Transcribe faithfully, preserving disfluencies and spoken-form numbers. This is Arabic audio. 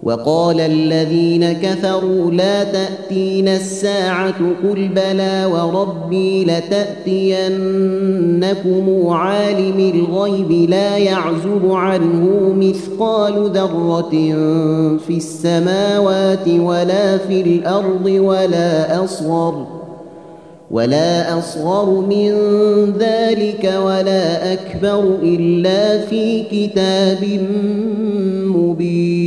وقال الذين كفروا لا تأتينا الساعة قل بلى وربي لتأتينكم عالم الغيب لا يعزب عنه مثقال ذرة في السماوات ولا في الأرض ولا أصغر ولا أصغر من ذلك ولا أكبر إلا في كتاب مبين.